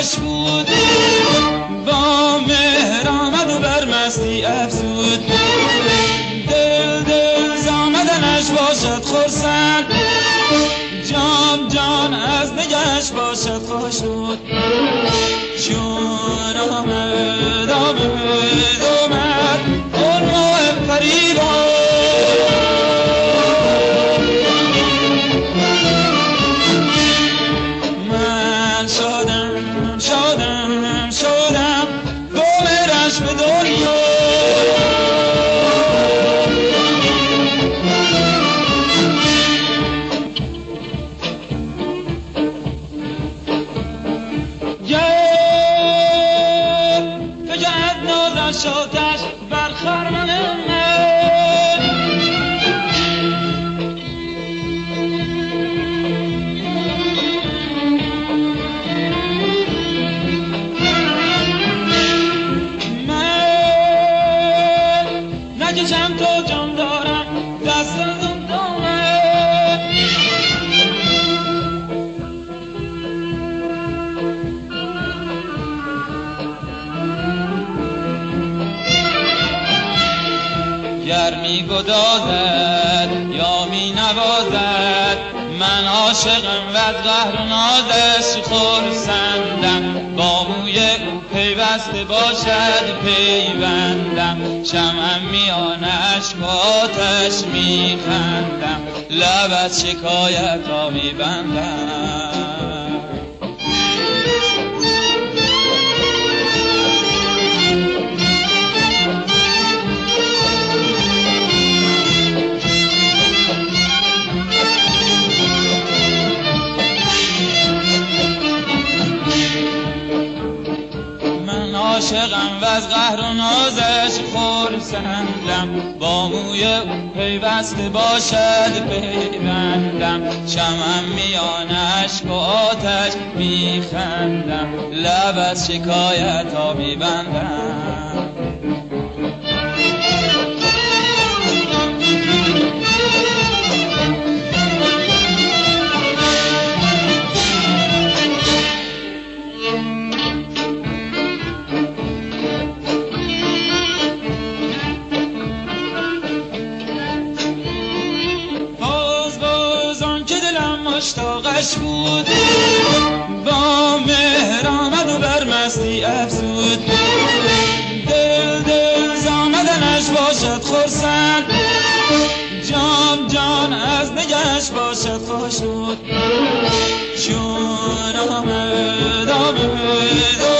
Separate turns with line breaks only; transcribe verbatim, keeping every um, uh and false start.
عشقش بود، با مهر آمد و بر مستی افزود. دل دل زامدنش باشد خرسند، جان جان از نگهش باشد خشنود. چون آمد آمد آمد اون ماه فریبا، من شدم شدم شدم با مهرش به دنیا. شاتش بر خرمن من، من نکشم تا جان دارم دست از اون دامن. گر می گدازد یا می نوازد، من عاشقم و از قهر و نازش خرسندم. با موی او پیوسته باشد پیوندم، شمعم میان اشک و آتش می خندم، لب از شکایت ها می بندم. عاشقم و از قهر و نازش خرسندم، با موی او پیوسته باشد پیوندم، شمعم میان اشک و آتش میخندم، لب از شکایت ها میبندم. مشتاقش بود، با مهر آمد و بر مستی افزود. دل دل زامدنش باشد خرسند، جان جان از نگهش باشد خشنود. چون آمد آمد